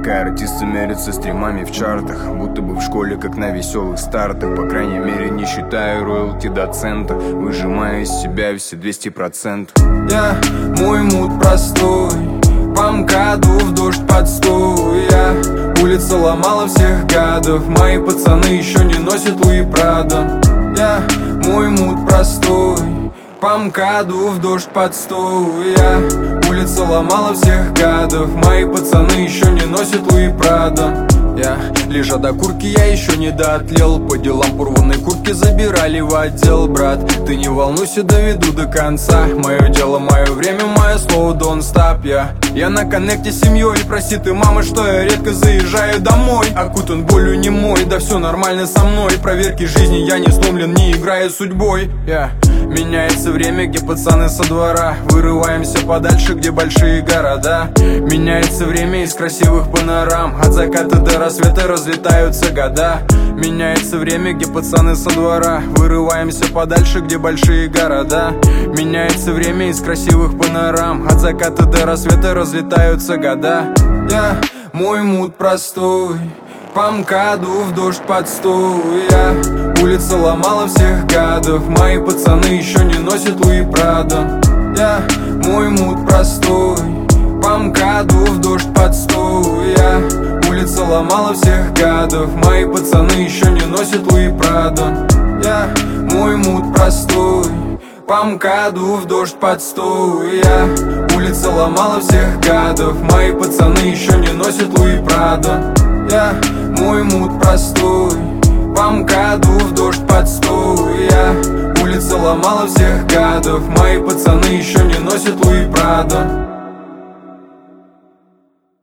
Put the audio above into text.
Пока артисты мерятся стримами в чартах, будто бы в школе, как на веселых стартах. По крайней мере, не считаю роялти до цента, выжимаю из себя все 200%. Мой мут простой, по МКАДу в дождь подстой. Улица ломала всех гадов, мои пацаны еще не носят Луи Прадо. Мой мут простой, по МКАДу в дождь подстой. Улица ломала всех гадов, мои пацаны еще не носят Луи Прадо. Лежа до куртки, я еще не доотлел. По делам порванной куртки забирали в отдел. Брат, ты не волнуйся, доведу до конца. Мое дело, мое время, мое слово, don't stop. Я на коннекте с семьей, прости ты, мама, что я редко заезжаю домой. Окутан болью немой, да все нормально со мной. Проверки жизни, я не сломлен, не играя судьбой. Меняется время, где пацаны со двора. Вырываемся подальше, где большие города. Меняется время из красивых панорам. От заката до рассвета разлетаются года. Меняется время, где пацаны со двора. Вырываемся подальше, где большие города. Меняется время из красивых панорам. От заката до рассвета разлетаются года. Мой мут простой, по МКАДу в дождь подстой. Улица ломала всех гадов, мои пацаны еще не носят Луи Прадо. Мой мут простой, по МКАДу в дождь подстой. Улица ломала всех гадов, мои пацаны еще не носят Луи Прадо. Мой мут простой, по МКАДу в дождь подстой. Улица ломала всех гадов, мои пацаны еще не носят Луи Прадо. Мой мут простой, по МКАДу в дождь подстой. Улица ломала всех гадов, мои пацаны еще не носят Луи Прадо.